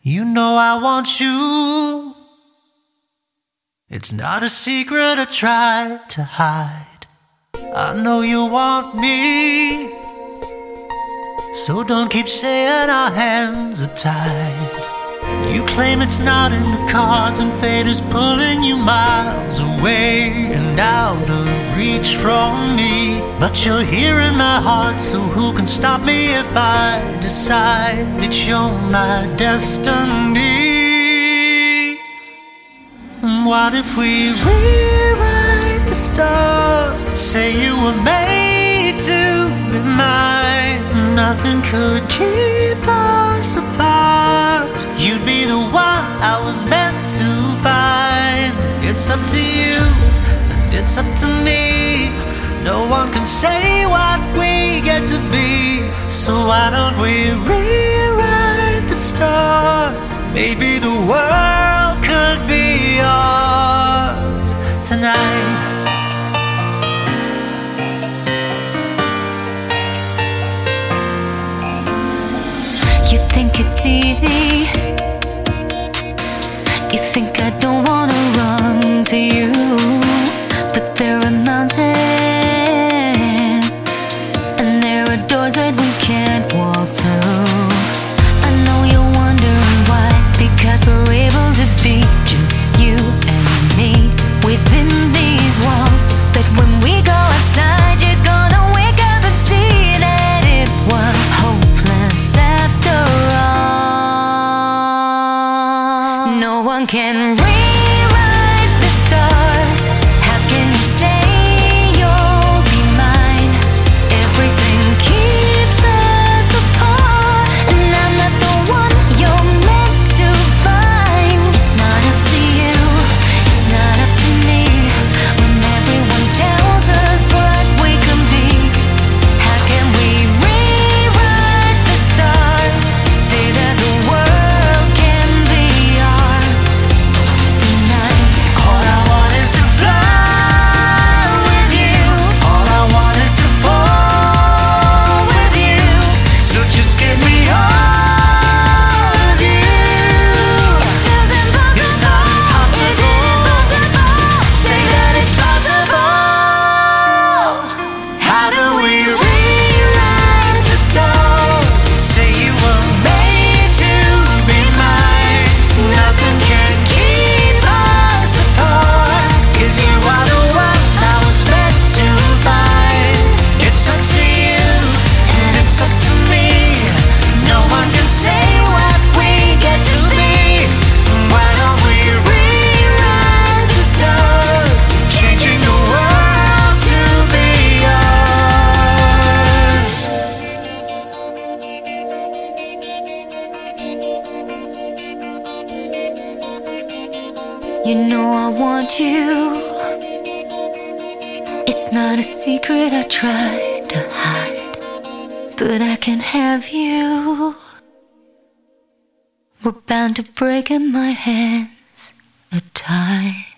You know I want you. It's not a secret I try to hide. I know you want me, so don't keep saying our hands are tied. You claim it's not in the cards and fate is pulling you miles away and out of reach from me. But you're here in my heart, so who can stop me if I decide that you're my destiny? What if we rewrite the stars, say you were made to be mine? Nothing could keep us apart. You'd be the one I was meant to find. It's up to you, and it's up to me. No one can say what we get to be. So why don't we rewrite the stars? Maybe the world could be ours tonight. You think it's easy. You think I don't wanna run to you, but there are mountains and there are doors that we can't walk through. I know you're wondering why, because we're able to be just you and me within these walls. But when we go outside, you're gonna wake up and see that it was hopeless after all. No one can rewrite the stars. How can you say you'll be mine? Everything keeps us apart, and I'm not the one you're meant to find. It's not up to you, it's not up to me. When everyone tells us what we can be, how can we rewrite the stars? Say that the world can be ours tonight. All I want is to fly with you. All I want is to fall with you. So just give me all of you. It's not impossible. Say that it's possible. How do we rewrite the stars? Say you were made to be mine. Nothing can keep us apart, 'cause you are the one I was meant to find. It's up to you, and it's up to me. No one can say what we get to be. Why don't we rewrite the stars, changing the world to be ours? You know I want you. It's not a secret I try to hide, but I can have you. We're bound to break, and my hands are tied.